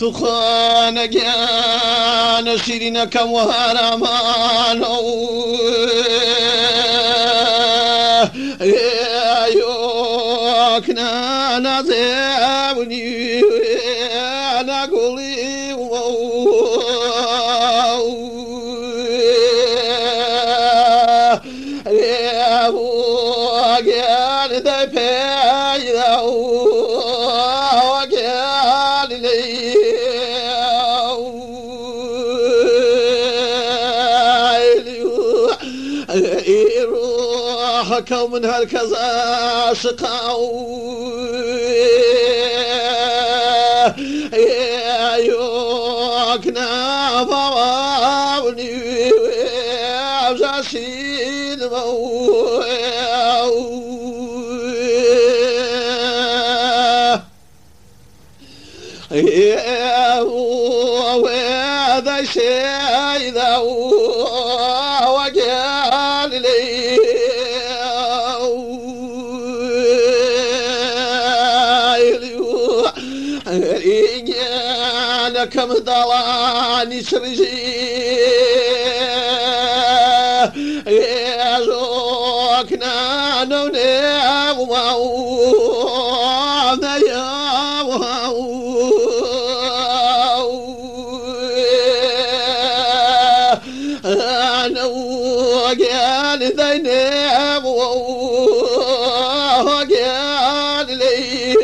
خان جان شيرين كم وهرمان يوكنا نازوني أنا قولي يا وجان ذا بيدا وجان لي روحك من هالكذا شقاو يوكنا بوابني وجاشين وهذا شيء ذا وقال لي أنا كم ضلاني سرجي يزوكنا نوني ومعونا يا أنا وقال ذينب وقال لي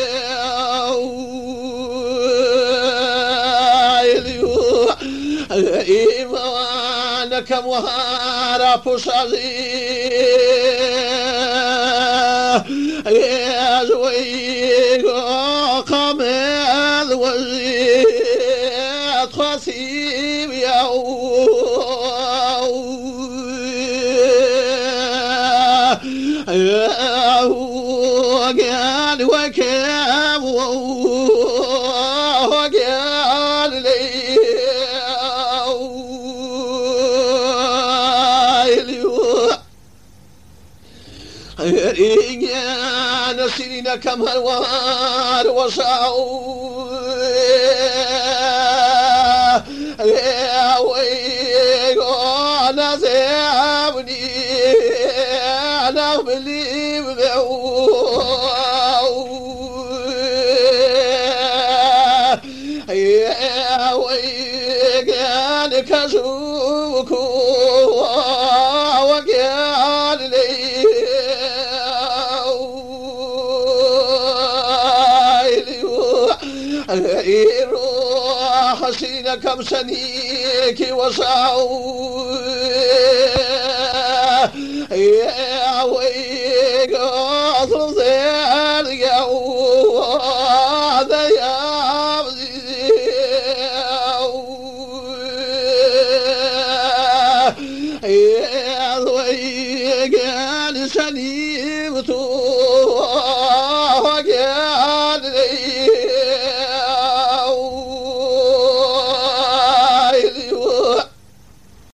إيمانك مهارة بشازي يا زويق قمل وزيد خسيب يا وقال وكام وقال لي يا نسينا كم هالوار وصاو يا ويغو أنا زابني أنا بلي بغو يا ويغان كزوكو وقال لي حسين كم سنيك وصاو يا ويق أطلب ذلك